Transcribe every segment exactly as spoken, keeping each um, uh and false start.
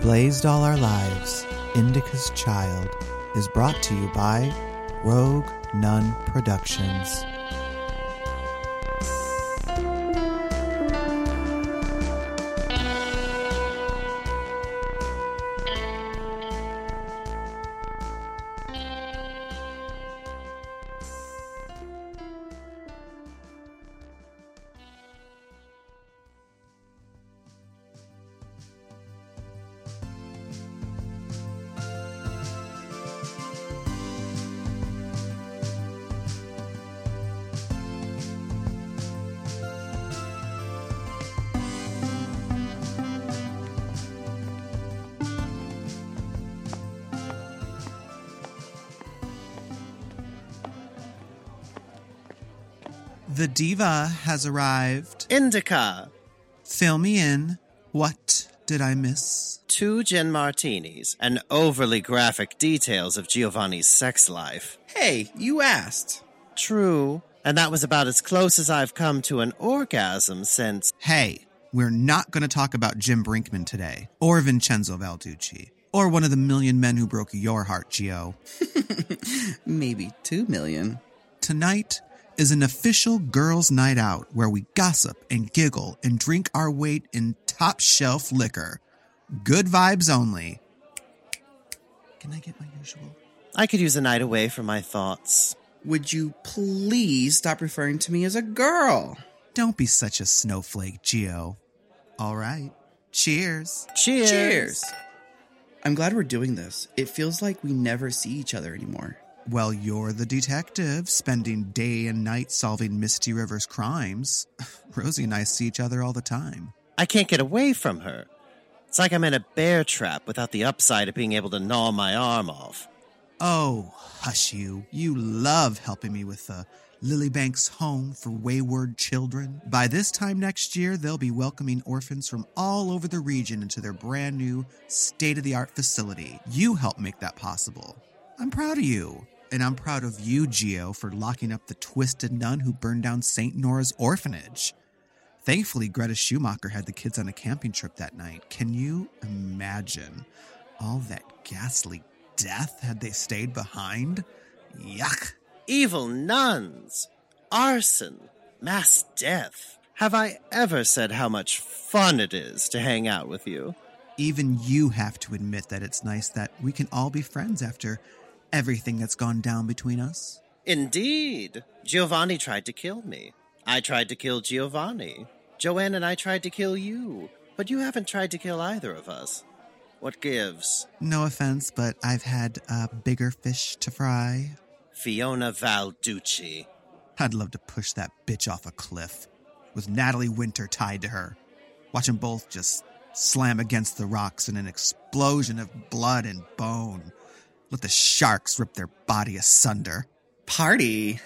blazed all our lives, Indica's Child is brought to you by Rogue Nun Productions. The diva has arrived. Indica. Fill me in. What did I miss? Two gin martinis and overly graphic details of Giovanni's sex life. Hey, you asked. True. And that was about as close as I've come to an orgasm since... Hey, we're not going to talk about Jim Brinkman today, or Vincenzo Valducci, or one of the million men who broke your heart, Gio. Maybe two million. Tonight is an official girls' night out where we gossip and giggle and drink our weight in top-shelf liquor. Good vibes only. Can I get my usual? I could use a night away from my thoughts. Would you please stop referring to me as a girl? Don't be such a snowflake, Gio. All right. Cheers. Cheers. Cheers. I'm glad we're doing this. It feels like we never see each other anymore. Well, you're the detective, spending day and night solving Misty River's crimes. Rosie and I see each other all the time. I can't get away from her. It's like I'm in a bear trap without the upside of being able to gnaw my arm off. Oh, hush you. You love helping me with the Lilybanks Home for Wayward Children. By this time next year, they'll be welcoming orphans from all over the region into their brand new state-of-the-art facility. You helped make that possible. I'm proud of you. And I'm proud of you, Gio, for locking up the twisted nun who burned down Saint Nora's orphanage. Thankfully, Greta Schumacher had the kids on a camping trip that night. Can you imagine all that ghastly death had they stayed behind? Yuck. Evil nuns, arson, mass death. Have I ever said how much fun it is to hang out with you? Even you have to admit that it's nice that we can all be friends after everything that's gone down between us. Indeed. Giovanni tried to kill me. I tried to kill Giovanni. Joanne and I tried to kill you, but you haven't tried to kill either of us. What gives? No offense, but I've had uh, bigger fish to fry. Fiona Valducci. I'd love to push that bitch off a cliff with Natalie Winter tied to her. Watch them both just slam against the rocks in an explosion of blood and bone. Let the sharks rip their body asunder. Party.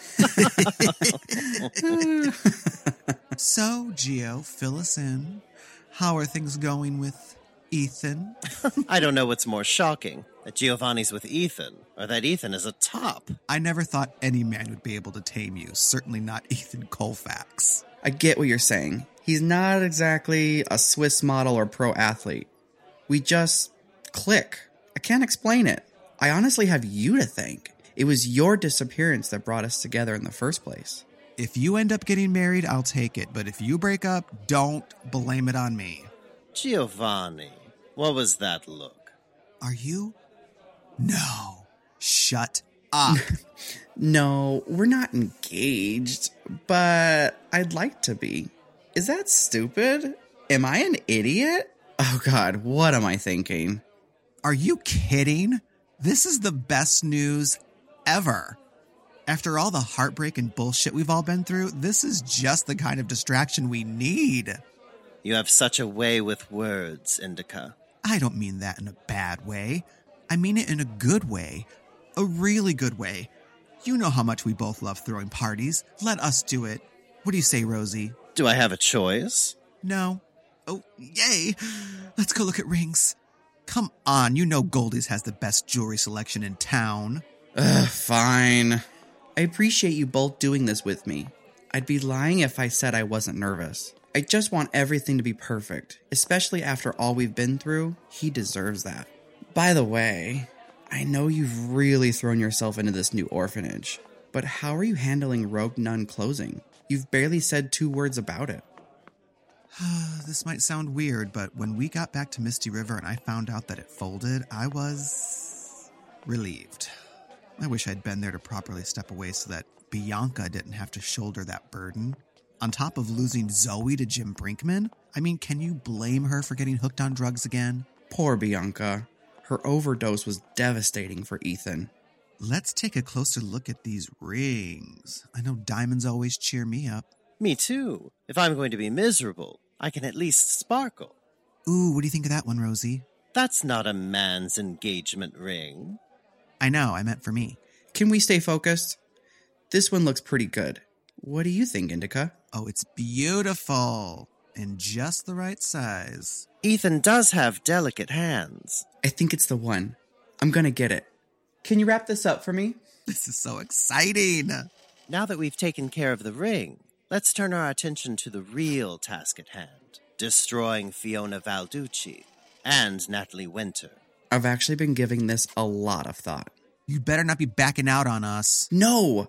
So, Gio, fill us in. How are things going with Ethan? I don't know what's more shocking, that Giovanni's with Ethan, or that Ethan is a top. I never thought any man would be able to tame you, certainly not Ethan Colfax. I get what you're saying. He's not exactly a Swiss model or pro athlete. We just click. I can't explain it. I honestly have you to thank. It was your disappearance that brought us together in the first place. If you end up getting married, I'll take it. But if you break up, don't blame it on me. Giovanni, what was that look? Are you? No. Shut up. No, we're not engaged, but I'd like to be. Is that stupid? Am I an idiot? Oh God, what am I thinking? Are you kidding? This is the best news ever. After all the heartbreak and bullshit we've all been through, this is just the kind of distraction we need. You have such a way with words, Indica. I don't mean that in a bad way. I mean it in a good way. A really good way. You know how much we both love throwing parties. Let us do it. What do you say, Rosie? Do I have a choice? No. Oh, yay. Let's go look at rings. Come on, you know Goldie's has the best jewelry selection in town. Ugh, fine. I appreciate you both doing this with me. I'd be lying if I said I wasn't nervous. I just want everything to be perfect, especially after all we've been through. He deserves that. By the way, I know you've really thrown yourself into this new orphanage, but how are you handling Rogue Nun closing? You've barely said two words about it. This might sound weird, but when we got back to Misty River and I found out that it folded, I was relieved. I wish I'd been there to properly step away so that Bianca didn't have to shoulder that burden. On top of losing Zoe to Jim Brinkman? I mean, can you blame her for getting hooked on drugs again? Poor Bianca. Her overdose was devastating for Ethan. Let's take a closer look at these rings. I know diamonds always cheer me up. Me too. If I'm going to be miserable, I can at least sparkle. Ooh, what do you think of that one, Rosie? That's not a man's engagement ring. I know, I meant for me. Can we stay focused? This one looks pretty good. What do you think, Indica? Oh, it's beautiful. And just the right size. Ethan does have delicate hands. I think it's the one. I'm gonna get it. Can you wrap this up for me? This is so exciting. Now that we've taken care of the ring, let's turn our attention to the real task at hand. Destroying Fiona Valducci and Natalie Winter. I've actually been giving this a lot of thought. You'd better not be backing out on us. No!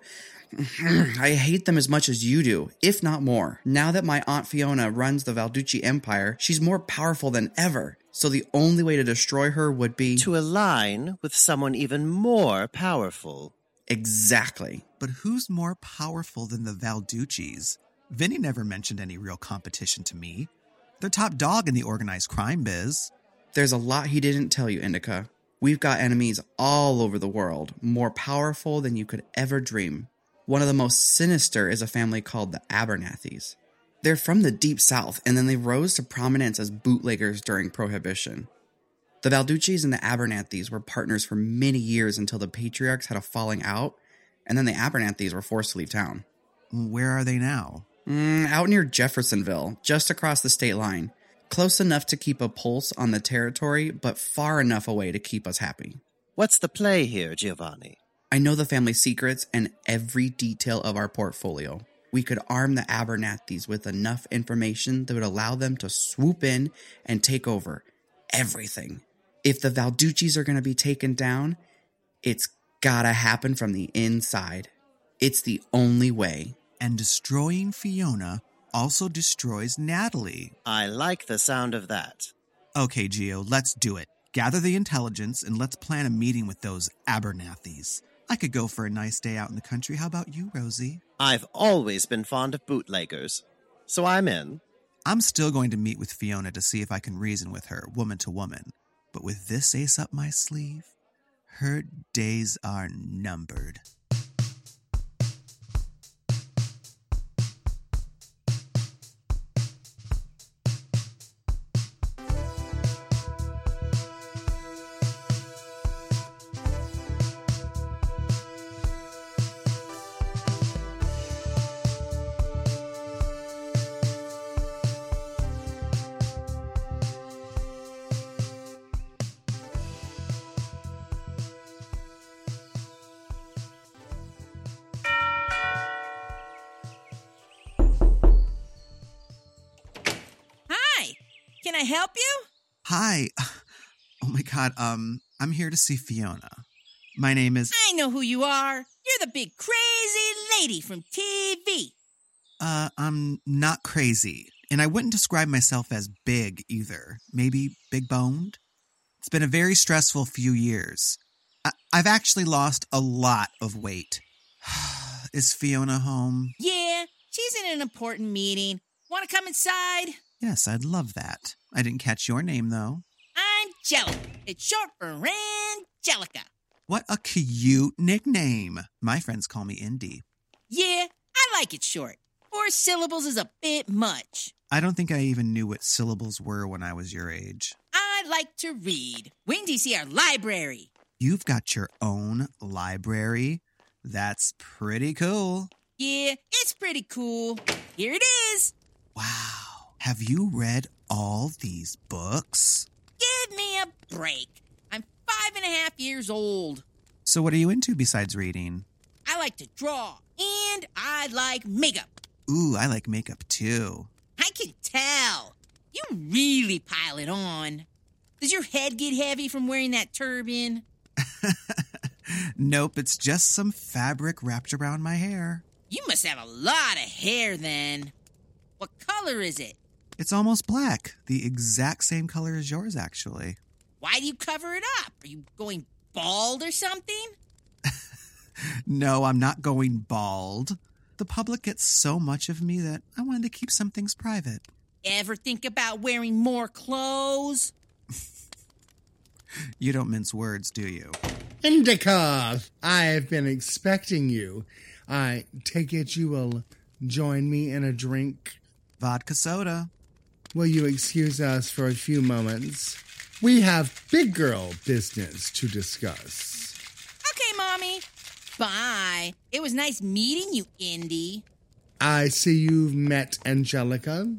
I hate them as much as you do, if not more. Now that my Aunt Fiona runs the Valducci Empire, she's more powerful than ever. So the only way to destroy her would be... to align with someone even more powerful. Exactly. But who's more powerful than the Valduccis? Vinny never mentioned any real competition to me. They're top dog in the organized crime biz. There's a lot he didn't tell you, Indica. We've got enemies all over the world, more powerful than you could ever dream. One of the most sinister is a family called the Abernethys. They're from the Deep South, and then they rose to prominence as bootleggers during Prohibition. The Valduccis and the Abernethys were partners for many years until the patriarchs had a falling out, and then the Abernethys were forced to leave town. Where are they now? Mm, out near Jeffersonville, just across the state line. Close enough to keep a pulse on the territory, but far enough away to keep us happy. What's the play here, Giovanni? I know the family secrets and every detail of our portfolio. We could arm the Abernethys with enough information that would allow them to swoop in and take over everything. If the Valduccis are going to be taken down, it's gotta happen from the inside. It's the only way. And destroying Fiona also destroys Natalie. I like the sound of that. Okay, Gio, let's do it. Gather the intelligence and let's plan a meeting with those Abernethys. I could go for a nice day out in the country. How about you, Rosie? I've always been fond of bootleggers, so I'm in. I'm still going to meet with Fiona to see if I can reason with her, woman to woman. But with this ace up my sleeve, her days are numbered. Can I help you? Hi. Oh my God, um, I'm here to see Fiona. My name is... I know who you are. You're the big crazy lady from T V. Uh, I'm not crazy. And I wouldn't describe myself as big either. Maybe big-boned? It's been a very stressful few years. I- I've actually lost a lot of weight. Is Fiona home? Yeah, she's in an important meeting. Want to come inside? Yes, I'd love that. I didn't catch your name, though. I'm Jellica. It's short for Angelica. What a cute nickname. My friends call me Indy. Yeah, I like it short. Four syllables is a bit much. I don't think I even knew what syllables were when I was your age. I like to read. Wait till you see our library. You've got your own library? That's pretty cool. Yeah, it's pretty cool. Here it is. Wow. Have you read all these books? Give me a break. I'm five and a half years old. So what are you into besides reading? I like to draw, and I like makeup. Ooh, I like makeup too. I can tell. You really pile it on. Does your head get heavy from wearing that turban? Nope, it's just some fabric wrapped around my hair. You must have a lot of hair then. What color is it? It's almost black, the exact same color as yours, actually. Why do you cover it up? Are you going bald or something? No, I'm not going bald. The public gets so much of me that I wanted to keep some things private. Ever think about wearing more clothes? You don't mince words, do you? Indica, I've been expecting you. I take it you will join me in a drink? Vodka soda. Will you excuse us for a few moments? We have big girl business to discuss. Okay, Mommy. Bye. It was nice meeting you, Indy. I see you've met Angelica.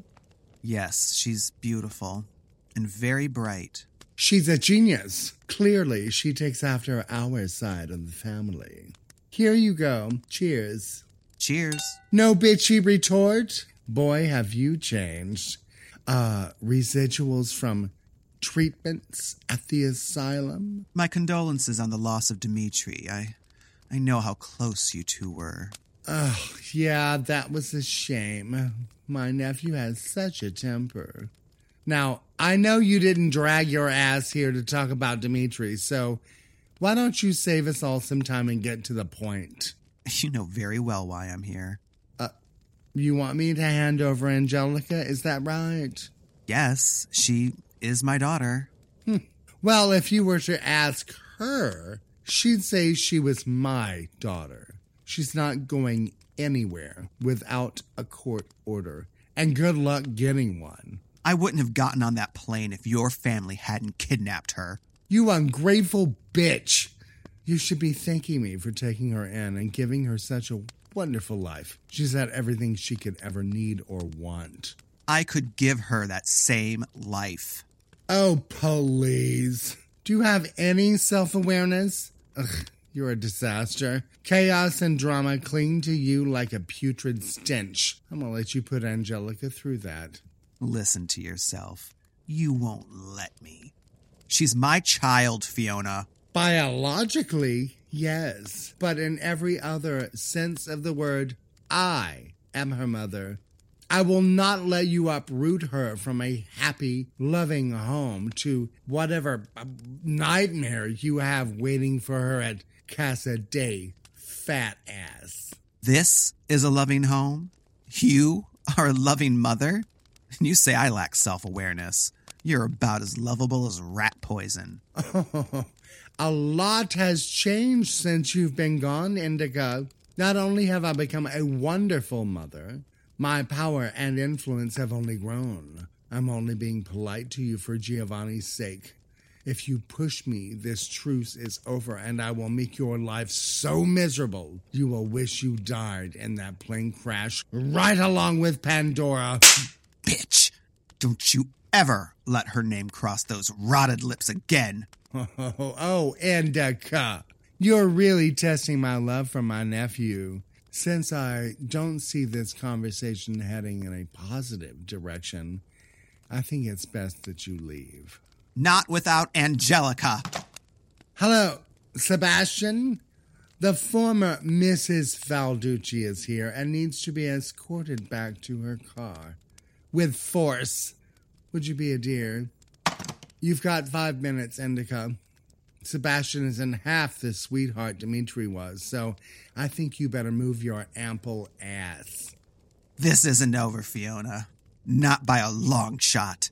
Yes, she's beautiful and very bright. She's a genius. Clearly, she takes after our side of the family. Here you go. Cheers. Cheers. No bitchy retort? Boy, have you changed. Uh, residuals from treatments at the asylum? My condolences on the loss of Dimitri. I, I know how close you two were. Oh, yeah, that was a shame. My nephew has such a temper. Now, I know you didn't drag your ass here to talk about Dimitri, so why don't you save us all some time and get to the point? You know very well why I'm here. Uh, you want me to hand over Angelica, is that right? Yes, she is my daughter. Hmm. Well, if you were to ask her, she'd say she was my daughter. She's not going anywhere without a court order, and good luck getting one. I wouldn't have gotten on that plane if your family hadn't kidnapped her. You ungrateful bitch. You should be thanking me for taking her in and giving her such a wonderful life. She's had everything she could ever need or want. I could give her that same life. Oh, please. Do you have any self-awareness? Ugh, you're a disaster. Chaos and drama cling to you like a putrid stench. I'm gonna let you put Angelica through that. Listen to yourself. You won't let me. She's my child, Fiona. Biologically, yes. But in every other sense of the word, I am her mother. I will not let you uproot her from a happy, loving home to whatever nightmare you have waiting for her at Casa Day, fat ass. This is a loving home? You are a loving mother? And you say I lack self-awareness. You're about as lovable as rat poison. Oh, a lot has changed since you've been gone, Indica. Not only have I become a wonderful mother, my power and influence have only grown. I'm only being polite to you for Giovanni's sake. If you push me, this truce is over, and I will make your life so miserable, you will wish you died in that plane crash right along with Pandora. Bitch! Don't you ever let her name cross those rotted lips again. Oh, oh, oh, Indica. You're really testing my love for my nephew. Since I don't see this conversation heading in a positive direction, I think it's best that you leave. Not without Angelica. Hello, Sebastian. The former Missus Valducci is here and needs to be escorted back to her car. With force. Would you be a dear? You've got five minutes, Indica. Sebastian isn't half the sweetheart Dimitri was, so I think you better move your ample ass. This isn't over, Fiona. Not by a long shot.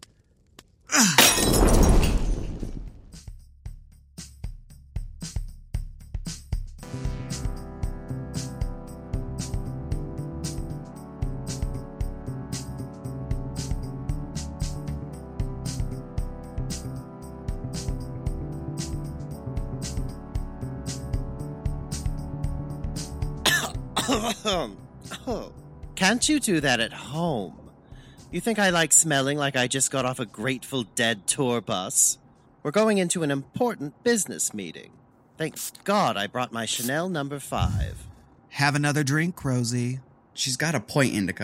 Oh, can't you do that at home? You think I like smelling like I just got off a Grateful Dead tour bus? We're going into an important business meeting. Thank God I brought my Chanel number five. Have another drink, Rosie. She's got a point, Indica.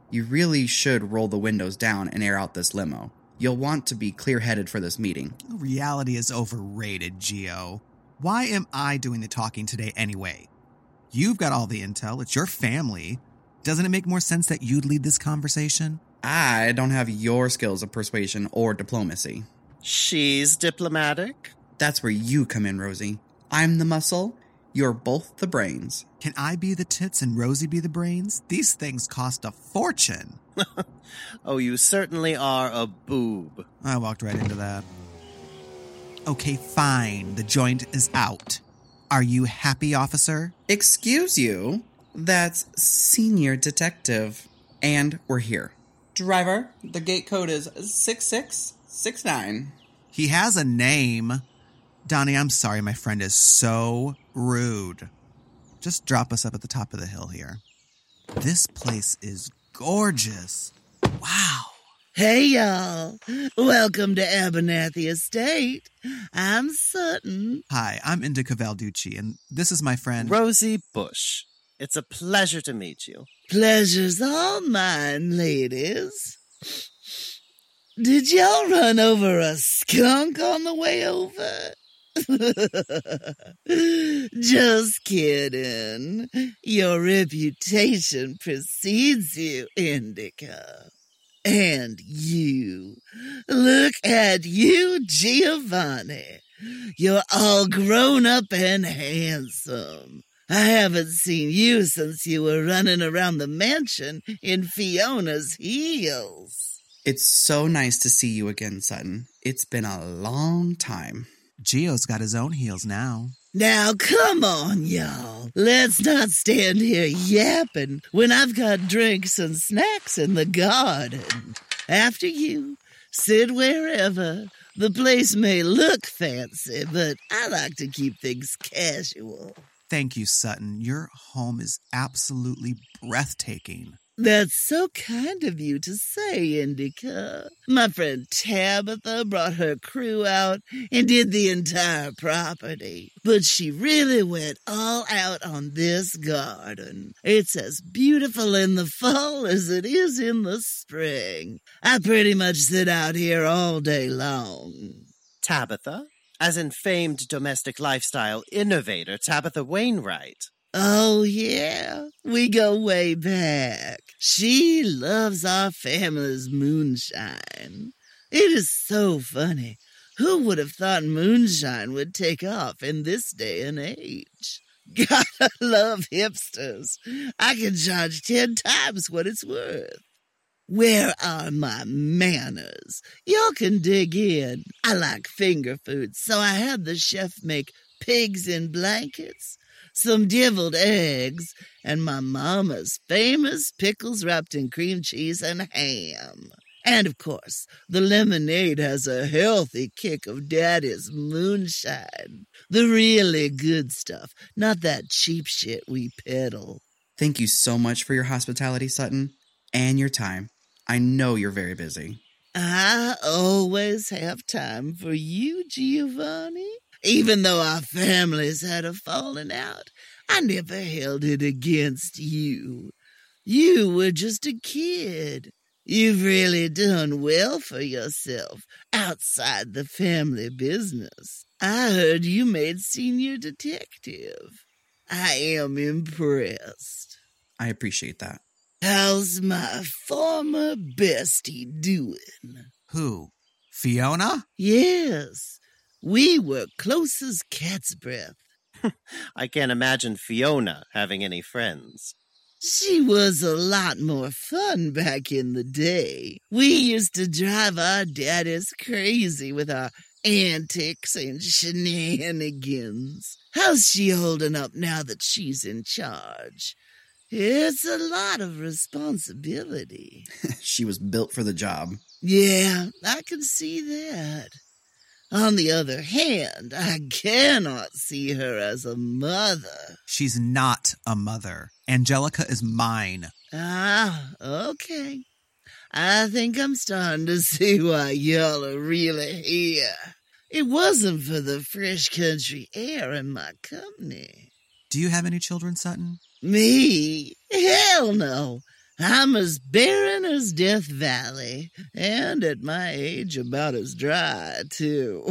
You really should roll the windows down and air out this limo. You'll want to be clear-headed for this meeting. Reality is overrated, Geo. Why am I doing the talking today anyway? You've got all the intel. It's your family. Doesn't it make more sense that you'd lead this conversation? I don't have your skills of persuasion or diplomacy. She's diplomatic. That's where you come in, Rosie. I'm the muscle. You're both the brains. Can I be the tits and Rosie be the brains? These things cost a fortune. Oh, you certainly are a boob. I walked right into that. Okay, fine. The joint is out. Are you happy, officer? Excuse you? That's senior detective. And we're here. Driver, the gate code is six six six nine. He has a name. Donnie, I'm sorry, my friend is so rude. Just drop us up at the top of the hill here. This place is gorgeous. Wow. Hey, y'all. Welcome to Abernathy Estate. I'm Sutton. Hi, I'm Indica Valducci, and this is my friend... Rosie Bush. It's a pleasure to meet you. Pleasure's all mine, ladies. Did y'all run over a skunk on the way over? Just kidding. Your reputation precedes you, Indica. And you. Look at you, Giovanni. You're all grown up and handsome. I haven't seen you since you were running around the mansion in Fiona's heels. It's so nice to see you again, Sutton. It's been a long time. Gio's got his own heels now. Now, come on, y'all. Let's not stand here yapping when I've got drinks and snacks in the garden. After you, sit wherever. The place may look fancy, but I like to keep things casual. Thank you, Sutton. Your home is absolutely breathtaking. That's so kind of you to say, Indica. My friend Tabitha brought her crew out and did the entire property. But she really went all out on this garden. It's as beautiful in the fall as it is in the spring. I pretty much sit out here all day long. Tabitha? As in famed domestic lifestyle innovator Tabitha Wainwright. Oh, yeah, we go way back. She loves our family's moonshine. It is so funny. Who would have thought moonshine would take off in this day and age? Gotta love hipsters. I can charge ten times what it's worth. Where are my manners? Y'all can dig in. I like finger food, so I had the chef make pigs in blankets, some deviled eggs, and my mama's famous pickles wrapped in cream cheese and ham. And, of course, the lemonade has a healthy kick of Daddy's moonshine. The really good stuff, not that cheap shit we peddle. Thank you so much for your hospitality, Sutton, and your time. I know you're very busy. I always have time for you, Giovanni. Even though our families had a falling out, I never held it against you. You were just a kid. You've really done well for yourself outside the family business. I heard you made senior detective. I am impressed. I appreciate that. How's my former bestie doing? Who? Fiona? Yes. We were close as cat's breath. I can't imagine Fiona having any friends. She was a lot more fun back in the day. We used to drive our daddies crazy with our antics and shenanigans. How's she holding up now that she's in charge? It's a lot of responsibility. She was built for the job. Yeah, I can see that. On the other hand, I cannot see her as a mother. She's not a mother. Angelica is mine. Ah, okay. I think I'm starting to see why y'all are really here. It wasn't for the fresh country air and my company. Do you have any children, Sutton? Me? Hell no. I'm as barren as Death Valley, and at my age, about as dry, too.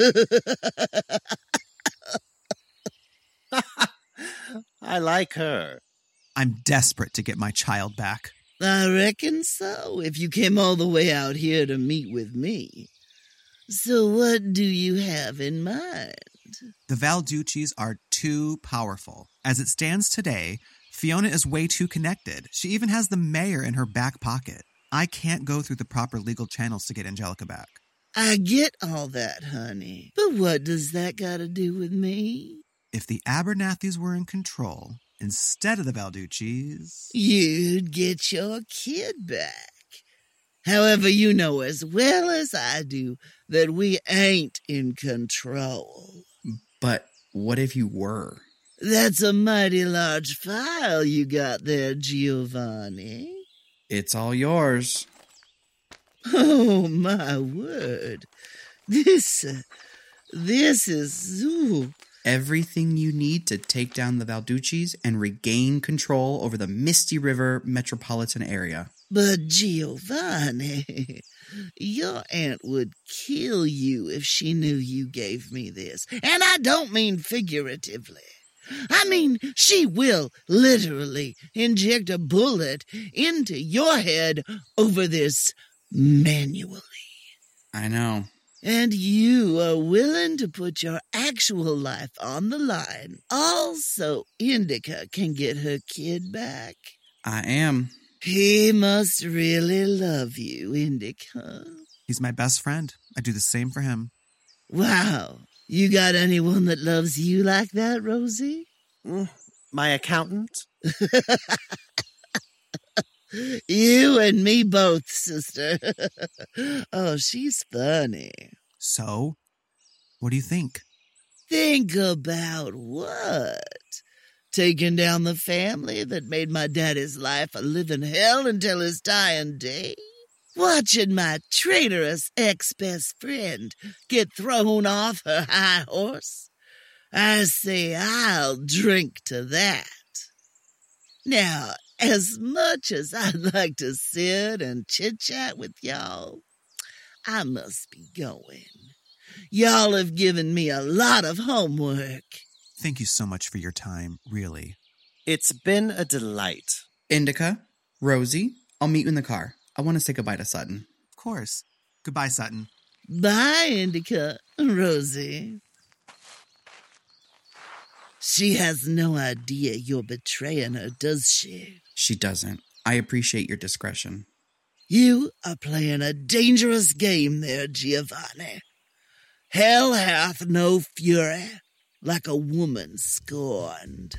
I like her. I'm desperate to get my child back. I reckon so, if you came all the way out here to meet with me. So what do you have in mind? The Valduccis are too powerful. As it stands today, Fiona is way too connected. She even has the mayor in her back pocket. I can't go through the proper legal channels to get Angelica back. I get all that, honey. But what does that got to do with me? If the Abernathys were in control, instead of the Valduccis... You'd get your kid back. However, you know as well as I do that we ain't in control. But what if you were? That's a mighty large file you got there, Giovanni. It's all yours. Oh, my word. This, uh, this is... Ooh. Everything you need to take down the Valduccis and regain control over the Misty River metropolitan area. But Giovanni, your aunt would kill you if she knew you gave me this. And I don't mean figuratively. I mean, she will literally inject a bullet into your head over this manually. I know. And you are willing to put your actual life on the line, all so Indica can get her kid back? I am. He must really love you, Indica. He's my best friend. I do the same for him. Wow. You got anyone that loves you like that, Rosie? Mm, my accountant? You and me both, sister. Oh, she's funny. So, what do you think? Think about what? Taking down the family that made my daddy's life a living hell until his dying day? Watching my traitorous ex-best friend get thrown off her high horse? I say I'll drink to that. Now, as much as I'd like to sit and chit-chat with y'all, I must be going. Y'all have given me a lot of homework. Thank you so much for your time, really. It's been a delight. Indica, Rosie, I'll meet you in the car. I want to say goodbye to Sutton. Of course. Goodbye, Sutton. Bye, Indica, Rosie. She has no idea you're betraying her, does she? She doesn't. I appreciate your discretion. You are playing a dangerous game there, Giovanni. Hell hath no fury like a woman scorned.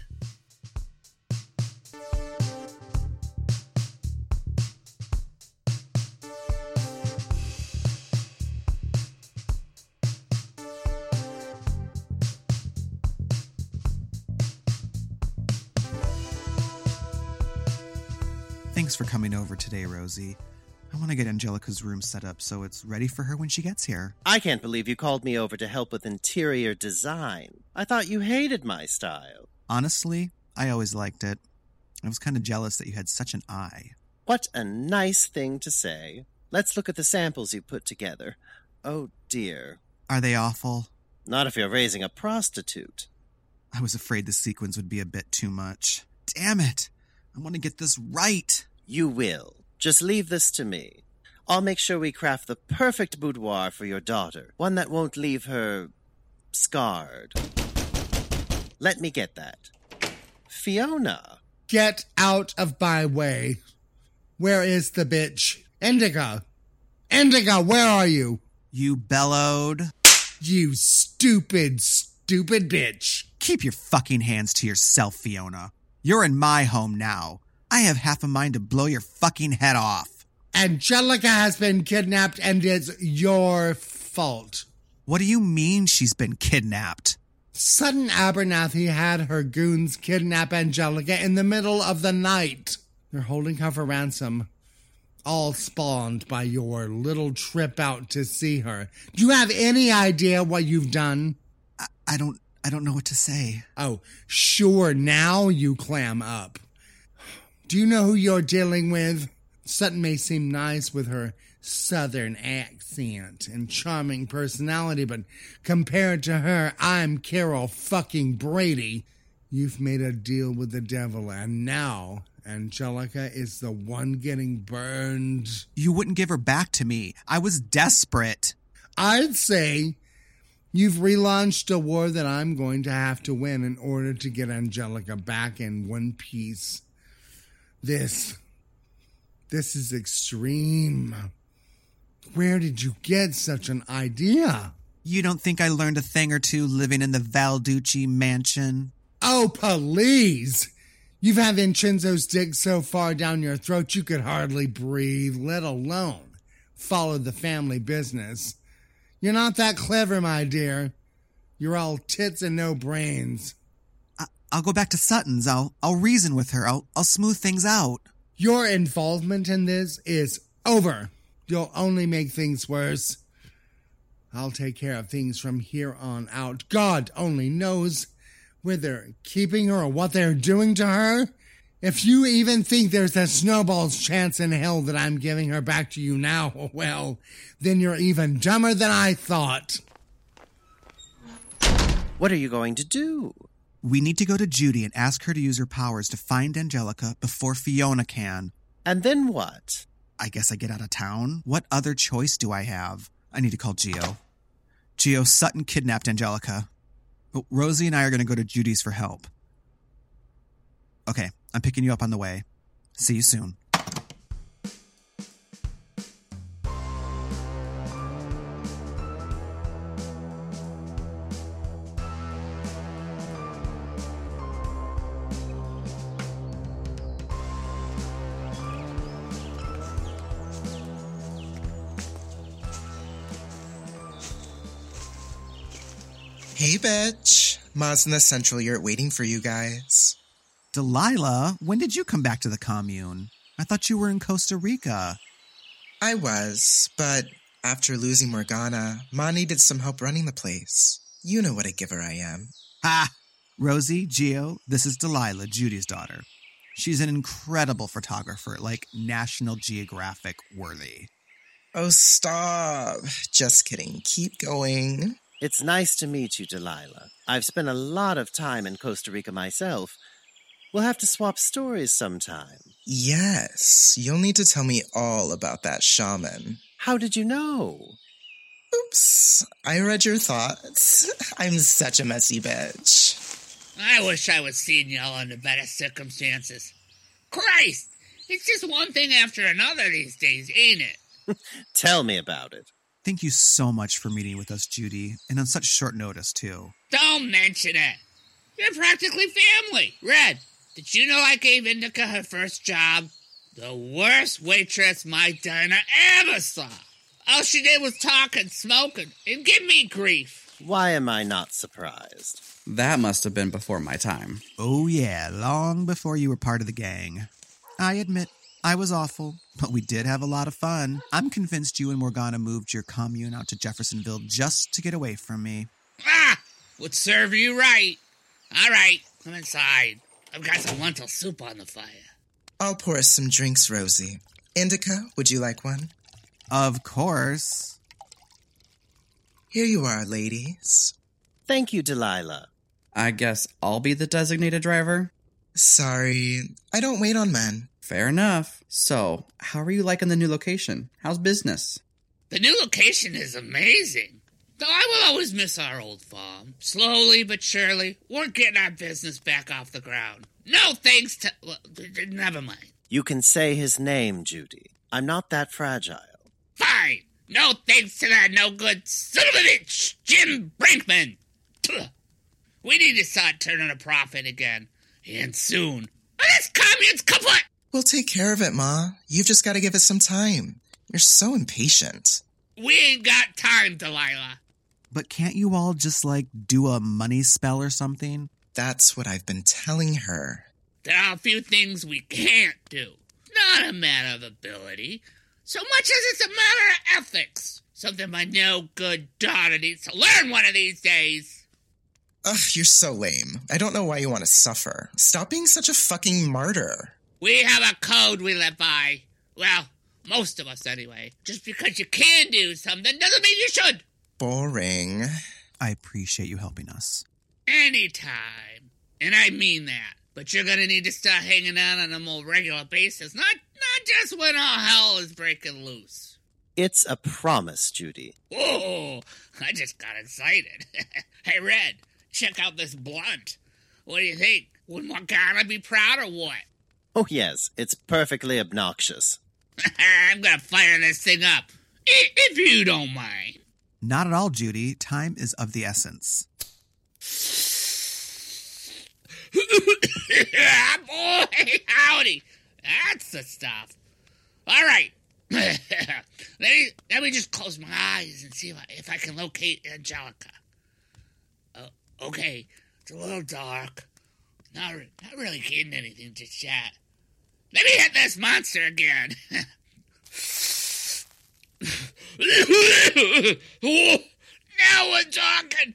Thanks for coming over today, Rosie. I want to get Angelica's room set up so it's ready for her when she gets here. I can't believe you called me over to help with interior design. I thought you hated my style. Honestly, I always liked it. I was kind of jealous that you had such an eye. What a nice thing to say. Let's look at the samples you put together. Oh, dear. Are they awful? Not if you're raising a prostitute. I was afraid the sequins would be a bit too much. Damn it! I want to get this right. You will. Just leave this to me. I'll make sure we craft the perfect boudoir for your daughter. One that won't leave her scarred. Let me get that. Fiona. Get out of my way. Where is the bitch? Indica! Indica, where are you? You bellowed. You stupid, stupid bitch. Keep your fucking hands to yourself, Fiona. You're in my home now. I have half a mind to blow your fucking head off. Angelica has been kidnapped and it's your fault. What do you mean she's been kidnapped? Sutton Abernathy had her goons kidnap Angelica in the middle of the night. They're holding her for ransom. All spawned by your little trip out to see her. Do you have any idea what you've done? I, I don't I don't know what to say. Oh, sure, now you clam up. Do you know who you're dealing with? Sutton may seem nice with her southern accent and charming personality, but compared to her, I'm Carol fucking Brady. You've made a deal with the devil, and now Angelica is the one getting burned. You wouldn't give her back to me. I was desperate. I'd say you've relaunched a war that I'm going to have to win in order to get Angelica back in one piece. This, this is extreme. Where did you get such an idea? You don't think I learned a thing or two living in the Valducci mansion? Oh, please! You've had Vincenzo's dick so far down your throat you could hardly breathe, let alone follow the family business. You're not that clever, my dear. You're all tits and no brains. I- I'll go back to Sutton's. I'll I'll reason with her. I'll I'll smooth things out. Your involvement in this is over. You'll only make things worse. I'll take care of things from here on out. God only knows where they're keeping her or what they're doing to her. If you even think there's a snowball's chance in hell that I'm giving her back to you now, well, then you're even dumber than I thought. What are you going to do? We need to go to Judy and ask her to use her powers to find Angelica before Fiona can. And then what? I guess I get out of town. What other choice do I have? I need to call Gio. Gio, Sutton kidnapped Angelica. Oh, Rosie and I are going to go to Judy's for help. Okay, I'm picking you up on the way. See you soon. Hey, bitch. Ma's in the central yurt waiting for you guys. Delilah, when did you come back to the commune? I thought you were in Costa Rica. I was, but after losing Morgana, Ma needed some help running the place. You know what a giver I am. Ha! Rosie, Gio, this is Delilah, Judy's daughter. She's an incredible photographer, like National Geographic worthy. Oh, stop. Just kidding. Keep going. It's nice to meet you, Delilah. I've spent a lot of time in Costa Rica myself. We'll have to swap stories sometime. Yes, you'll need to tell me all about that shaman. How did you know? Oops, I read your thoughts. I'm such a messy bitch. I wish I was seeing y'all under better circumstances. Christ, it's just one thing after another these days, ain't it? Tell me about it. Thank you so much for meeting with us, Judy, and on such short notice, too. Don't mention it. You're practically family. Red, did you know I gave Indica her first job? The worst waitress my diner ever saw. All she did was talk and smoke and, and give me grief. Why am I not surprised? That must have been before my time. Oh, yeah, long before you were part of the gang. I admit, I was awful, but we did have a lot of fun. I'm convinced you and Morgana moved your commune out to Jeffersonville just to get away from me. Ah, would serve you right. All right, come inside. I've got some lentil soup on the fire. I'll pour us some drinks, Rosie. Indica, would you like one? Of course. Here you are, ladies. Thank you, Delilah. I guess I'll be the designated driver? Sorry, I don't wait on men. Fair enough. So, how are you liking the new location? How's business? The new location is amazing. Though I will always miss our old farm. Slowly but surely, we're getting our business back off the ground. No thanks to... Well, never mind. You can say his name, Judy. I'm not that fragile. Fine. No thanks to that no-good son of a bitch, Jim Brinkman. We need to start turning a profit again. And soon. Or this commune's kaput! We'll take care of it, Ma. You've just got to give it some time. You're so impatient. We ain't got time, Delilah. But can't you all just, like, do a money spell or something? That's what I've been telling her. There are a few things we can't do. Not a matter of ability, so much as it's a matter of ethics. Something my no-good daughter needs to learn one of these days. Ugh, you're so lame. I don't know why you want to suffer. Stop being such a fucking martyr. We have a code we live by. Well, most of us anyway. Just because you can do something doesn't mean you should. Boring. I appreciate you helping us. Anytime. And I mean that. But you're gonna need to start hanging out on a more regular basis. Not, not just when all hell is breaking loose. It's a promise, Judy. Whoa, I just got excited. Hey, Red, check out this blunt. What do you think? Would Morgana be proud or what? Oh, yes, it's perfectly obnoxious. I'm gonna fire this thing up, I- if you don't mind. Not at all, Judy. Time is of the essence. Boy, howdy. That's the stuff. All right. let me let me just close my eyes and see if I, if I can locate Angelica. Uh, okay, it's a little dark. Not re- not really getting anything just yet. Let me hit this monster again. Now we're talking.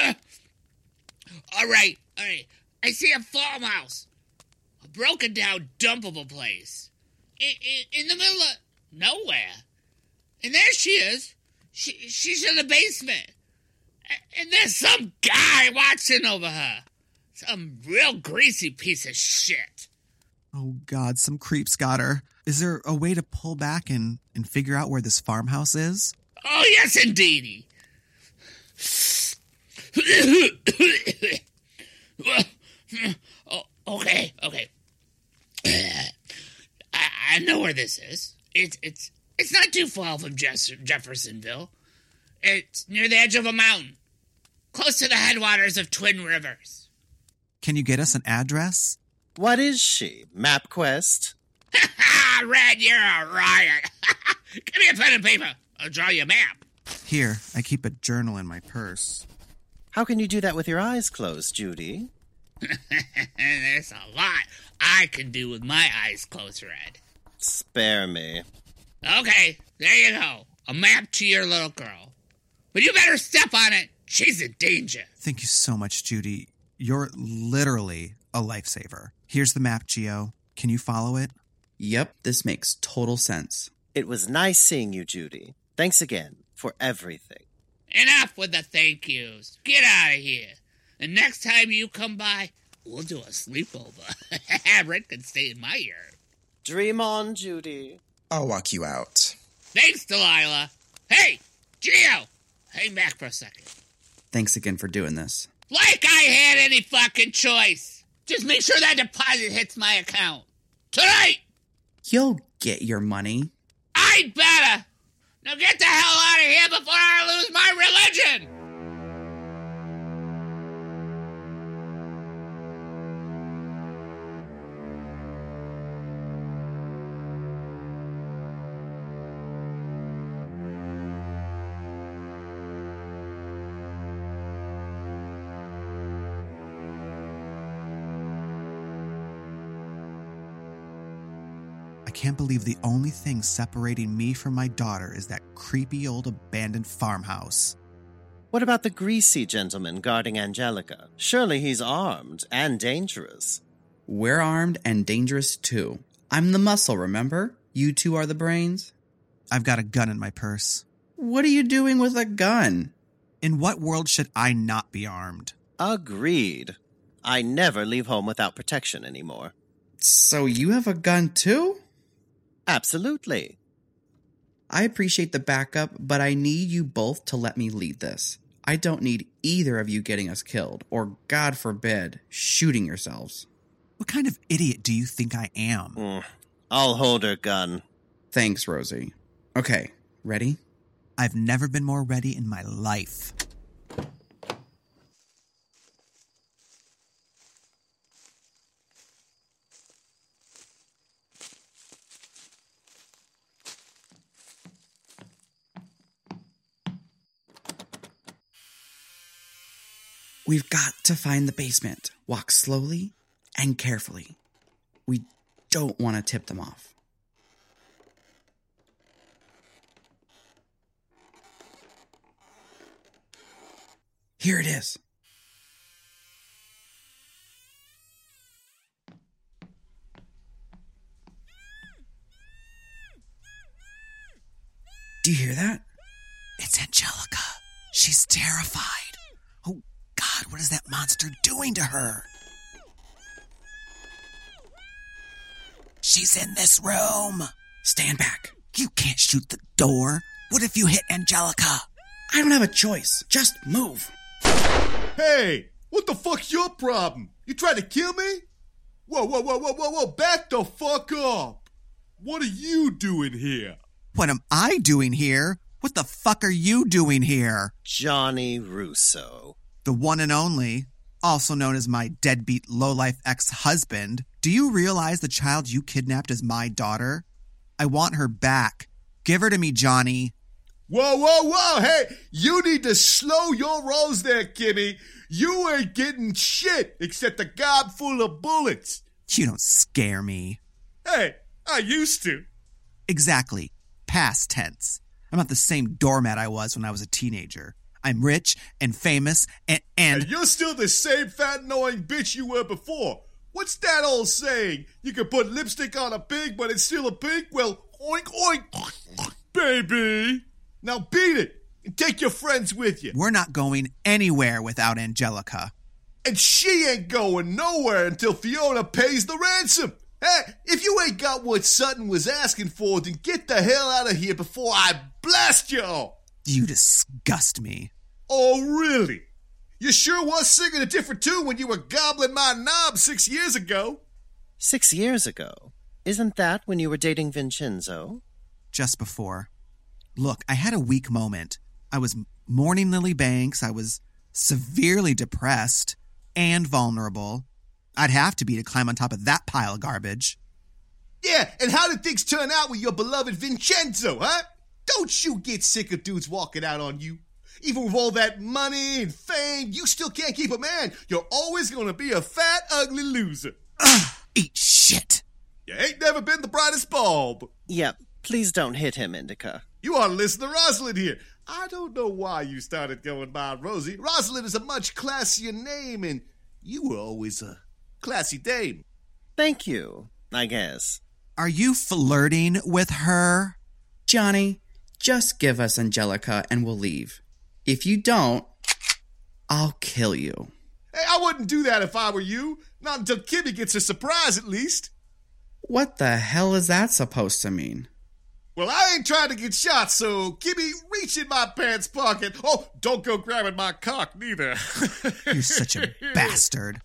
all right, all right. I see a farmhouse, a broken down, dumpable place, in, in, in the middle of nowhere. And there she is. She she's in the basement. A- and there's some guy watching over her. Some real greasy piece of shit. Oh, God, some creeps got her. Is there a way to pull back and, and figure out where this farmhouse is? Oh, yes, indeedy. oh, okay, okay. I, I know where this is. It's it's it's not too far from Jeff- Jeffersonville. It's near the edge of a mountain, close to the headwaters of Twin Rivers. Can you get us an address? What is she? MapQuest? Ha! Red, you're a riot. Give me a pen and paper. I'll draw you a map. Here, I keep a journal in my purse. How can you do that with your eyes closed, Judy? There's a lot I can do with my eyes closed, Red. Spare me. Okay, there you go. A map to your little girl. But you better step on it. She's in danger. Thank you so much, Judy. You're literally a lifesaver. Here's the map, Geo. Can you follow it? Yep, this makes total sense. It was nice seeing you, Judy. Thanks again for everything. Enough with the thank yous. Get out of here. And next time you come by, we'll do a sleepover. Red can stay in my yard. Dream on, Judy. I'll walk you out. Thanks, Delilah. Hey, Geo, hang back for a second. Thanks again for doing this. Like I had any fucking choice. Just make sure that deposit hits my account. Tonight! You'll get your money. I'd better. Now get the hell out of here before I lose my religion! I can't believe the only thing separating me from my daughter is that creepy old abandoned farmhouse. What about the greasy gentleman guarding Angelica? Surely he's armed and dangerous. We're armed and dangerous too. I'm the muscle, remember? You two are the brains. I've got a gun in my purse. What are you doing with a gun? In what world should I not be armed? Agreed. I never leave home without protection anymore. So you have a gun too? Absolutely. I appreciate the backup, but I need you both to let me lead this. I don't need either of you getting us killed, or, God forbid, shooting yourselves. What kind of idiot do you think I am? Mm, I'll hold her gun. Thanks, Rosie. Okay, ready? I've never been more ready in my life. We've got to find the basement. Walk slowly and carefully. We don't want to tip them off. Here it is. Do you hear that? It's Angelica. She's terrified. Oh, God, what is that monster doing to her? She's in this room. Stand back. You can't shoot the door. What if you hit Angelica? I don't have a choice. Just move. Hey, what the fuck's your problem? You trying to kill me? Whoa, whoa, whoa, whoa, whoa, whoa, back the fuck up. What are you doing here? What am I doing here? What the fuck are you doing here? Johnny Russo. The one and only, also known as my deadbeat lowlife ex-husband. Do you realize the child you kidnapped is my daughter? I want her back. Give her to me, Johnny. Whoa, whoa, whoa, hey, you need to slow your rolls there, Kimmy. You ain't getting shit except a gob full of bullets. You don't scare me. Hey, I used to. Exactly. Past tense. I'm not the same doormat I was when I was a teenager. I'm rich and famous and... And, and you're still the same fat, annoying bitch you were before. What's that old saying? You can put lipstick on a pig, but it's still a pig? Well, oink, oink, baby. Now beat it and take your friends with you. We're not going anywhere without Angelica. And she ain't going nowhere until Fiona pays the ransom. Hey, if you ain't got what Sutton was asking for, then get the hell out of here before I blast you all. You disgust me. Oh, really? You sure was singing a different tune when you were gobbling my knob six years ago. Six years ago? Isn't that when you were dating Vincenzo? Just before. Look, I had a weak moment. I was mourning Lily Banks. I was severely depressed and vulnerable. I'd have to be to climb on top of that pile of garbage. Yeah, and how did things turn out with your beloved Vincenzo, huh? Don't you get sick of dudes walking out on you? Even with all that money and fame, you still can't keep a man. You're always going to be a fat, ugly loser. Ugh, eat shit. You ain't never been the brightest bulb. Yep, please don't hit him, Indica. You ought to listen to Rosalind here. I don't know why you started going by Rosie. Rosalind is a much classier name, and you were always a classy dame. Thank you, I guess. Are you flirting with her? Johnny, just give us Angelica and we'll leave. If you don't, I'll kill you. Hey, I wouldn't do that if I were you. Not until Kimmy gets a surprise, at least. What the hell is that supposed to mean? Well, I ain't trying to get shot, so Kimmy, reach in my pants pocket. Oh, don't go grabbing my cock, neither. You're such a bastard.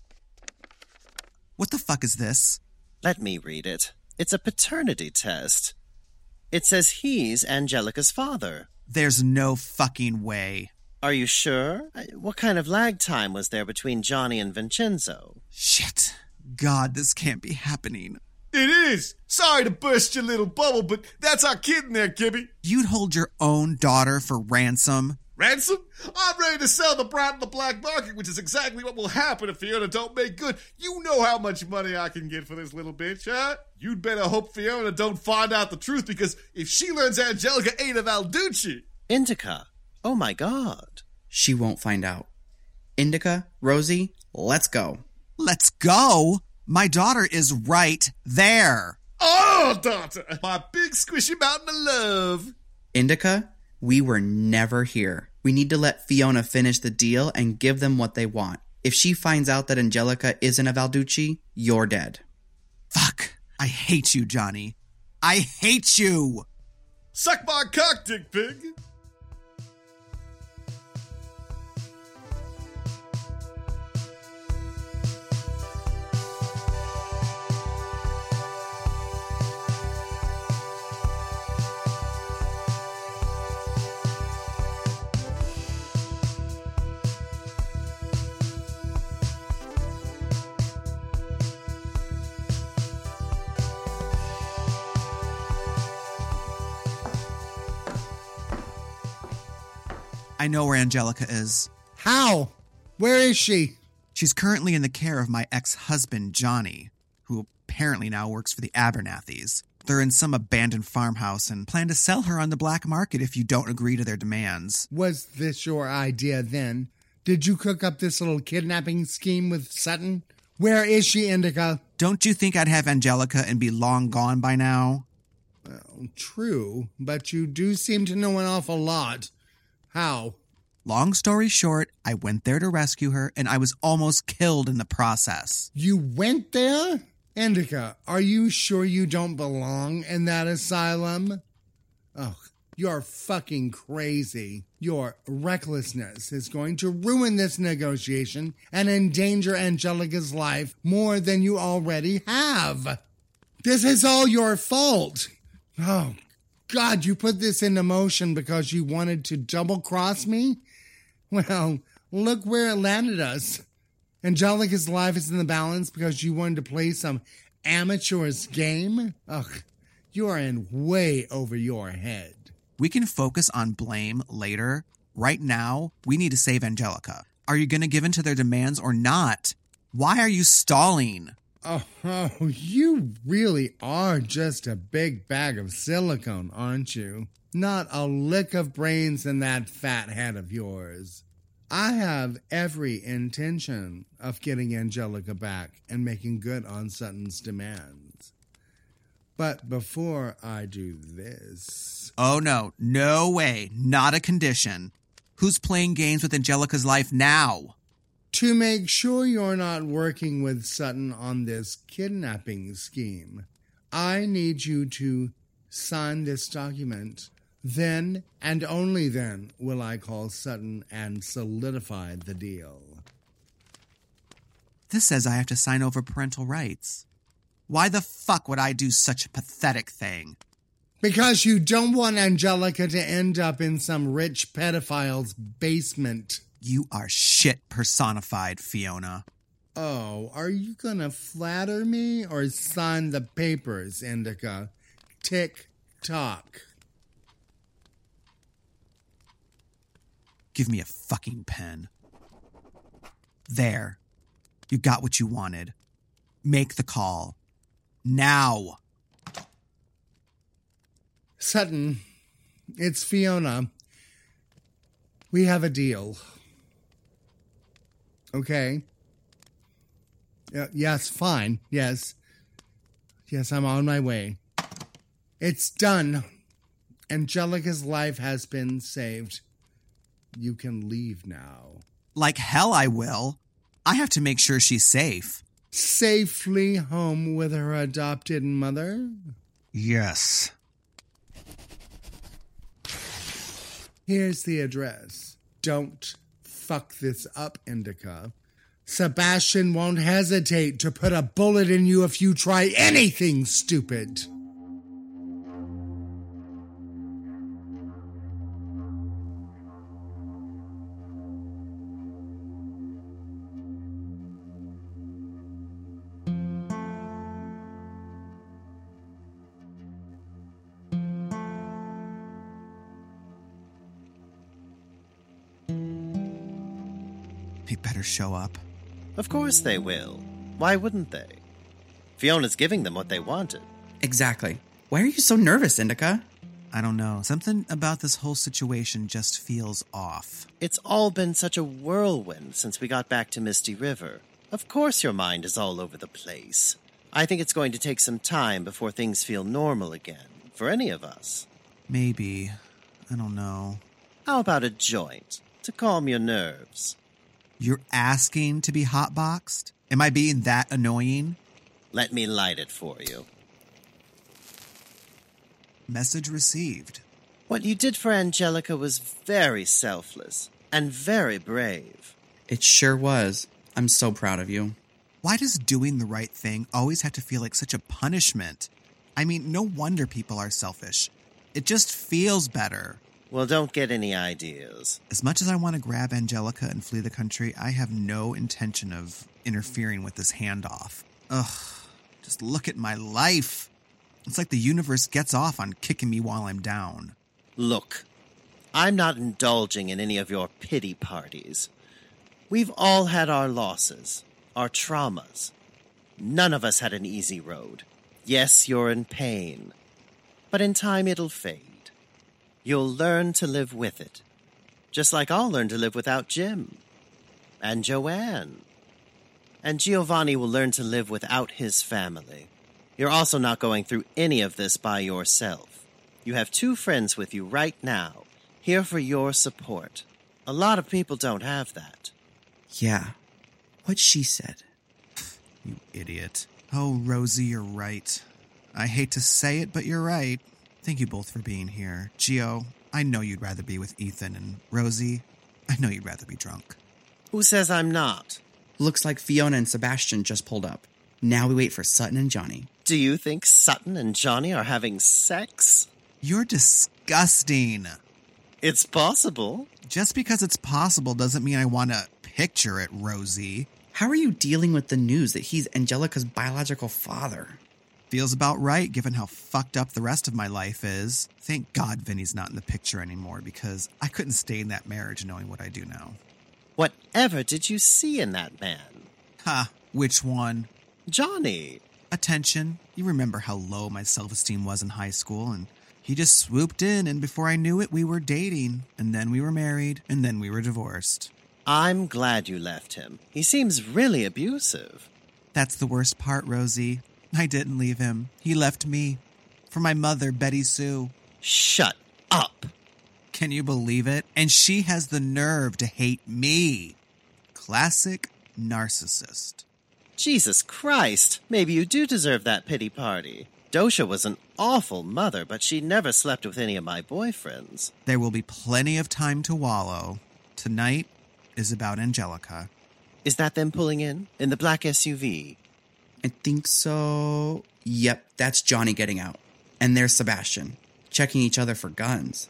What the fuck is this? Let me read it. It's a paternity test. It says he's Angelica's father. There's no fucking way. Are you sure? What kind of lag time was there between Johnny and Vincenzo? Shit. God, this can't be happening. It is. Sorry to burst your little bubble, but that's our kid in there, Kimmy. You'd hold your own daughter for ransom? Ransom? I'm ready to sell the brat in the black market, which is exactly what will happen if Fiona don't make good. You know how much money I can get for this little bitch, huh? You'd better hope Fiona don't find out the truth, because if she learns Angelica ain't a Valducci... Indica. Oh my god. She won't find out. Indica, Rosie, let's go. Let's go? My daughter is right there. Oh, daughter! My big squishy mountain of love. Indica, we were never here. We need to let Fiona finish the deal and give them what they want. If she finds out that Angelica isn't a Valducci, you're dead. Fuck. I hate you, Johnny. I hate you! Suck my cock, dick pig! I know where Angelica is. How? Where is she? She's currently in the care of my ex-husband, Johnny, who apparently now works for the Abernathys. They're in some abandoned farmhouse and plan to sell her on the black market if you don't agree to their demands. Was this your idea then? Did you cook up this little kidnapping scheme with Sutton? Where is she, Indica? Don't you think I'd have Angelica and be long gone by now? Well, true, but you do seem to know an awful lot. How? Long story short, I went there to rescue her, and I was almost killed in the process. You went there? Indica, are you sure you don't belong in that asylum? Oh, you're fucking crazy. Your recklessness is going to ruin this negotiation and endanger Angelica's life more than you already have. This is all your fault. Oh, God, you put this into motion because you wanted to double-cross me? Well, look where it landed us. Angelica's life is in the balance because you wanted to play some amateur's game? Ugh, you are in way over your head. We can focus on blame later. Right now, we need to save Angelica. Are you going to give in to their demands or not? Why are you stalling? Oh, oh, you really are just a big bag of silicone, aren't you? Not a lick of brains in that fat head of yours. I have every intention of getting Angelica back and making good on Sutton's demands. But before I do this... Oh, no. No way. Not a condition. Who's playing games with Angelica's life now? To make sure you're not working with Sutton on this kidnapping scheme, I need you to sign this document. Then, and only then, will I call Sutton and solidify the deal. This says I have to sign over parental rights. Why the fuck would I do such a pathetic thing? Because you don't want Angelica to end up in some rich pedophile's basement. You are shit personified, Fiona. Oh, are you gonna flatter me or sign the papers, Indica? Tick-tock. Give me a fucking pen. There. You got what you wanted. Make the call. Now. Sutton, it's Fiona. We have a deal. Okay? Uh, yes, fine. Yes. Yes, I'm on my way. It's done. Angelica's life has been saved. You can leave now. Like hell I will. I have to make sure she's safe. Safely home with her adopted mother? Yes. Here's the address. Don't fuck this up, Indica. Sebastian won't hesitate to put a bullet in you if you try anything stupid. They better show up. Of course they will. Why wouldn't they? Fiona's giving them what they wanted. Exactly. Why are you so nervous, Indica? I don't know. Something about this whole situation just feels off. It's all been such a whirlwind since we got back to Misty River. Of course your mind is all over the place. I think it's going to take some time before things feel normal again, for any of us. Maybe. I don't know. How about a joint, to calm your nerves? You're asking to be hotboxed? Am I being that annoying? Let me light it for you. Message received. What you did for Angelica was very selfless and very brave. It sure was. I'm so proud of you. Why does doing the right thing always have to feel like such a punishment? I mean, no wonder people are selfish. It just feels better. Well, don't get any ideas. As much as I want to grab Angelica and flee the country, I have no intention of interfering with this handoff. Ugh, just look at my life. It's like the universe gets off on kicking me while I'm down. Look, I'm not indulging in any of your pity parties. We've all had our losses, our traumas. None of us had an easy road. Yes, you're in pain, but in time it'll fade. You'll learn to live with it, just like I'll learn to live without Jim, and Joanne. And Giovanni will learn to live without his family. You're also not going through any of this by yourself. You have two friends with you right now, here for your support. A lot of people don't have that. Yeah, what she said. You idiot. Oh, Rosie, you're right. I hate to say it, but you're right. Thank you both for being here. Gio, I know you'd rather be with Ethan, and Rosie, I know you'd rather be drunk. Who says I'm not? Looks like Fiona and Sebastian just pulled up. Now we wait for Sutton and Johnny. Do you think Sutton and Johnny are having sex? You're disgusting. It's possible. Just because it's possible doesn't mean I want to picture it, Rosie. How are you dealing with the news that he's Angelica's biological father? Feels about right, given how fucked up the rest of my life is. Thank God Vinny's not in the picture anymore, because I couldn't stay in that marriage knowing what I do now. Whatever did you see in that man? Ha, which one? Johnny. Attention. You remember how low my self-esteem was in high school, and he just swooped in, and before I knew it, we were dating, and then we were married, and then we were divorced. I'm glad you left him. He seems really abusive. That's the worst part, Rosie. I didn't leave him. He left me. For my mother, Betty Sue. Shut up. Can you believe it? And she has the nerve to hate me. Classic narcissist. Jesus Christ. Maybe you do deserve that pity party. Dosha was an awful mother, but she never slept with any of my boyfriends. There will be plenty of time to wallow. Tonight is about Angelica. Is that them pulling in? In the black S U V? I think so. Yep, that's Johnny getting out. And there's Sebastian, checking each other for guns.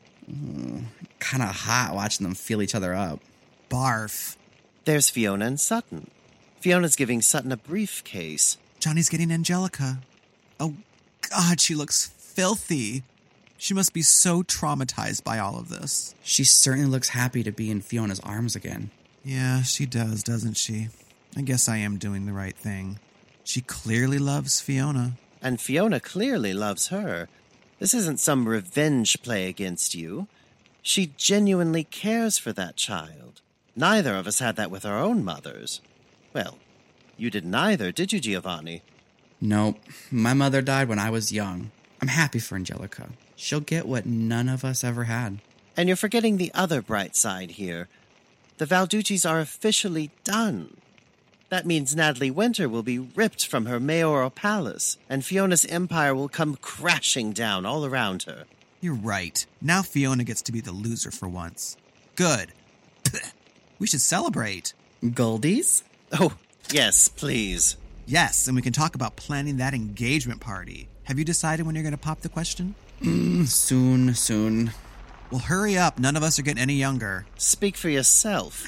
Kind of hot watching them feel each other up. Barf. There's Fiona and Sutton. Fiona's giving Sutton a briefcase. Johnny's getting Angelica. Oh, God, she looks filthy. She must be so traumatized by all of this. She certainly looks happy to be in Fiona's arms again. Yeah, she does, doesn't she? I guess I am doing the right thing. She clearly loves Fiona. And Fiona clearly loves her. This isn't some revenge play against you. She genuinely cares for that child. Neither of us had that with our own mothers. Well, you didn't either, did you, Giovanni? Nope. My mother died when I was young. I'm happy for Angelica. She'll get what none of us ever had. And you're forgetting the other bright side here. The Valduccis are officially done. That means Natalie Winter will be ripped from her mayoral palace, and Fiona's empire will come crashing down all around her. You're right. Now Fiona gets to be the loser for once. Good. We should celebrate. Goldies? Oh, yes, please. Yes, and we can talk about planning that engagement party. Have you decided when you're going to pop the question? Mm, soon, soon. Well, hurry up. None of us are getting any younger. Speak for yourself.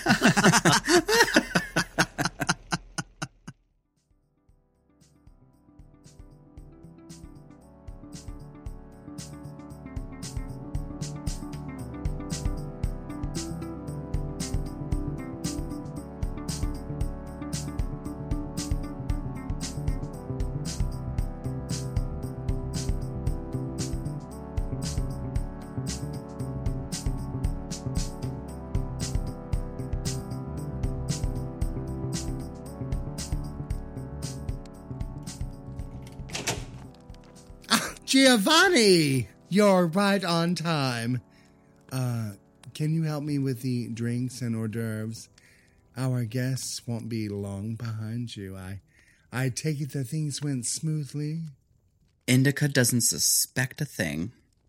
Giovanni, you're right on time. Uh, can you help me with the drinks and hors d'oeuvres? Our guests won't be long behind you. I, I take it that things went smoothly. Indica doesn't suspect a thing.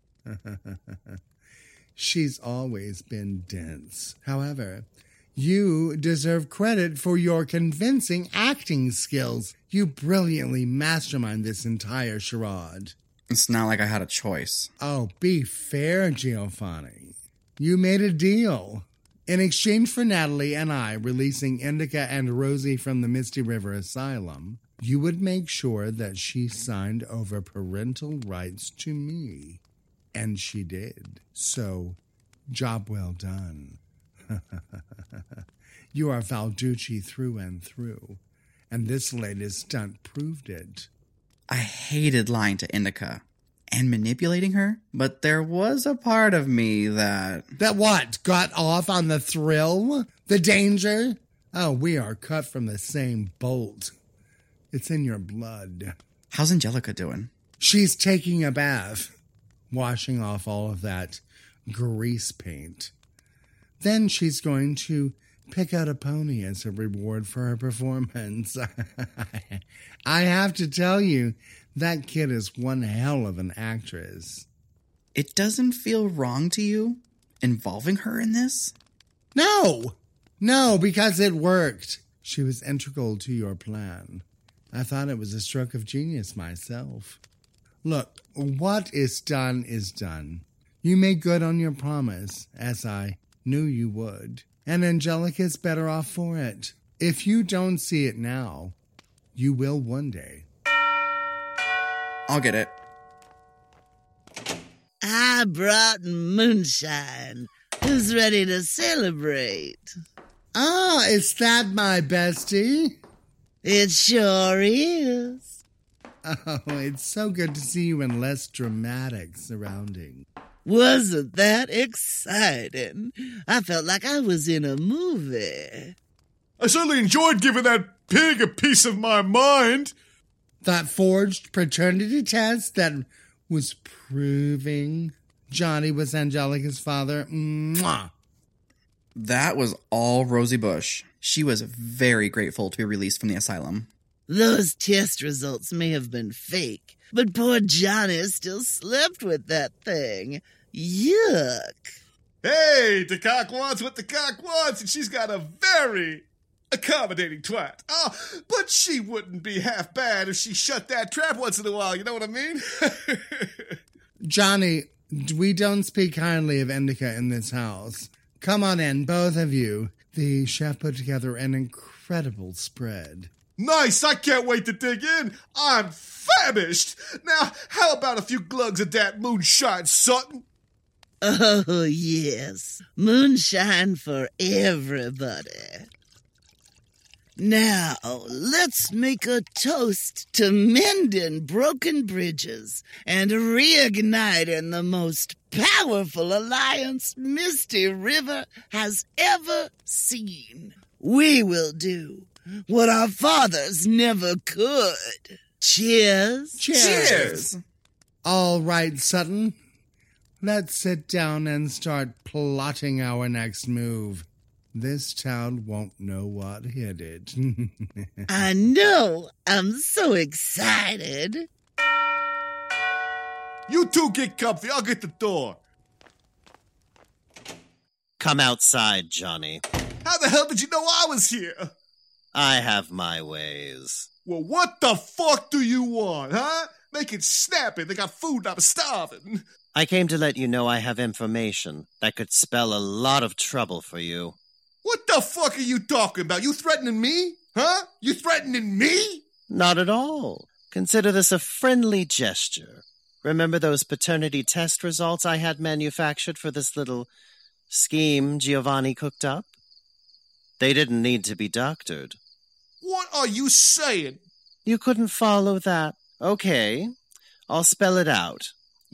She's always been dense. However, you deserve credit for your convincing acting skills. You brilliantly mastermind this entire charade. It's not like I had a choice. Oh, be fair, Giovanni. You made a deal. In exchange for Natalie and I releasing Indica and Rosie from the Misty River Asylum, you would make sure that she signed over parental rights to me. And she did. So, job well done. You are Valducci through and through. And this latest stunt proved it. I hated lying to Indica and manipulating her, but there was a part of me that... That what? Got off on the thrill? The danger? Oh, we are cut from the same bolt. It's in your blood. How's Angelica doing? She's taking a bath, washing off all of that grease paint. Then she's going to pick out a pony as a reward for her performance. I have to tell you, that kid is one hell of an actress. It doesn't feel wrong to you involving her in this? No! No, because it worked. She was integral to your plan. I thought it was a stroke of genius myself. Look, what is done is done. You made good on your promise, as I knew you would. And Angelica's better off for it. If you don't see it now, you will one day. I'll get it. I brought moonshine. Who's ready to celebrate? Ah, is that my bestie? It sure is. Oh, it's so good to see you in less dramatic surroundings. Wasn't that exciting? I felt like I was in a movie. I certainly enjoyed giving that pig a piece of my mind. That forged paternity test that was proving Johnny was Angelica's father. Mwah. That was all Rosie Bush. She was very grateful to be released from the asylum. Those test results may have been fake, but poor Johnny still slept with that thing. Yuck. Hey, the cock wants what the cock wants, and she's got a very accommodating twat. Oh, but she wouldn't be half bad if she shut that trap once in a while, you know what I mean? Johnny, we don't speak kindly of Indica in this house. Come on in, both of you. The chef put together an incredible spread. Nice, I can't wait to dig in. I'm famished. Now, how about a few glugs of that moonshine, Sutton? Oh, yes. Moonshine for everybody. Now, let's make a toast to mending broken bridges and reigniting the most powerful alliance Misty River has ever seen. We will do what our fathers never could. Cheers. Cheers. Cheers. All right, Sutton. Let's sit down and start plotting our next move. This town won't know what hit it. I know. I'm so excited. You two get comfy. I'll get the door. Come outside, Johnny. How the hell did you know I was here? I have my ways. Well, what the fuck do you want, huh? Make it snappy. They got food and I'm starving. I came to let you know I have information that could spell a lot of trouble for you. What the fuck are you talking about? You threatening me? Huh? You threatening me? Not at all. Consider this a friendly gesture. Remember those paternity test results I had manufactured for this little scheme Giovanni cooked up? They didn't need to be doctored. What are you saying? You couldn't follow that. Okay, I'll spell it out.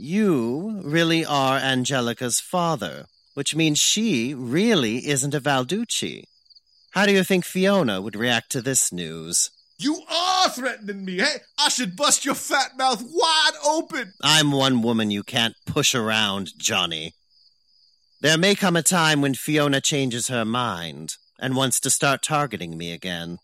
You really are Angelica's father, which means she really isn't a Valducci. How do you think Fiona would react to this news? You are threatening me. Hey, I should bust your fat mouth wide open. I'm one woman you can't push around, Johnny. There may come a time when Fiona changes her mind and wants to start targeting me again.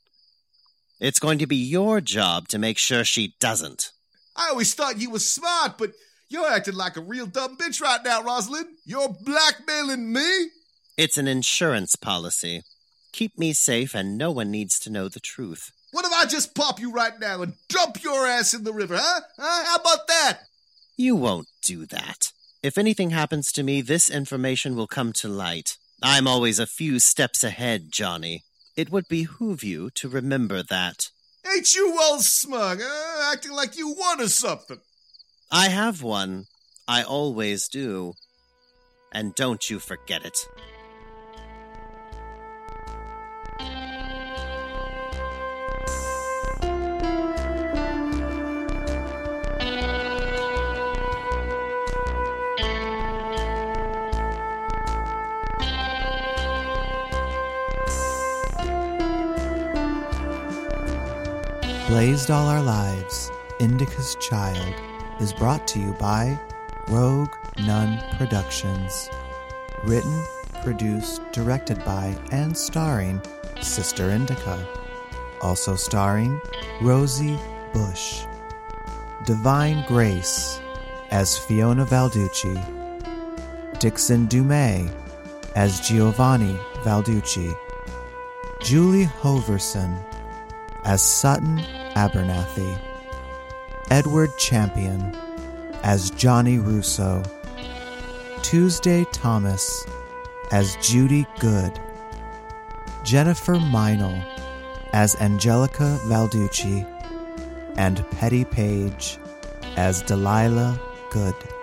It's going to be your job to make sure she doesn't. I always thought you were smart, but you're acting like a real dumb bitch right now, Rosalind. You're blackmailing me? It's an insurance policy. Keep me safe and no one needs to know the truth. What if I just pop you right now and dump your ass in the river, huh? huh? How about that? You won't do that. If anything happens to me, this information will come to light. I'm always a few steps ahead, Johnny. It would behoove you to remember that. Ain't you all smug, huh? Acting like you won or something. I have one. I always do. And don't you forget it. Blazed all our lives, Indica's Child is brought to you by Rogue Nun Productions. Written, produced, directed by, and starring Sister Indica. Also starring Rosie Bush. Divine Grace as Fiona Valducci. Dixon Dumais as Giovanni Valducci. Julie Hoverson as Sutton Abernathy. Edward Champion as Johnny Russo. Tuesday Thomas as Judy Good. Jennifer Meinel as Angelica Valducci. And Petty Page as Delilah Good.